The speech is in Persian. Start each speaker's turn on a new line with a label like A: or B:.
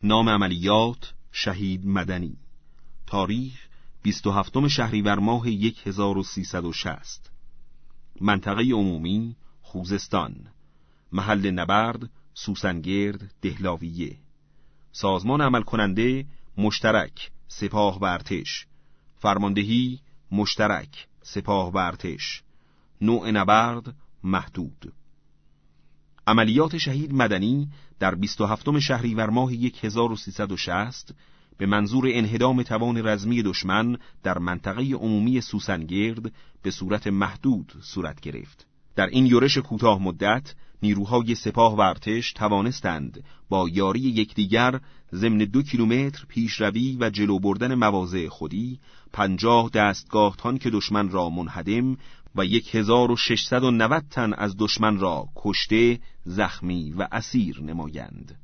A: نام عملیات شهید مدنی. تاریخ 27 شهریور ماه 1360. منطقه عمومی خوزستان. محل نبرد سوسنگرد دهلاویه. سازمان عمل کننده مشترک سپاه و ارتش. فرماندهی مشترک سپاه و ارتش. نوع نبرد محدود. عملیات شهید مدنی در 27 شهریور ماه 1360 به منظور انهدام توان رزمی دشمن در منطقه عمومی سوسنگرد به صورت محدود صورت گرفت. در این یورش کوتاه مدت نیروهای سپاه و ارتش توانستند با یاری یکدیگر ضمن 2 کیلومتر پیشروی و جلو بردن مواضع خودی 50 دستگاه تانک دشمن را منهدم و 1690 تن از دشمن را کشته، زخمی و اسیر نمایند.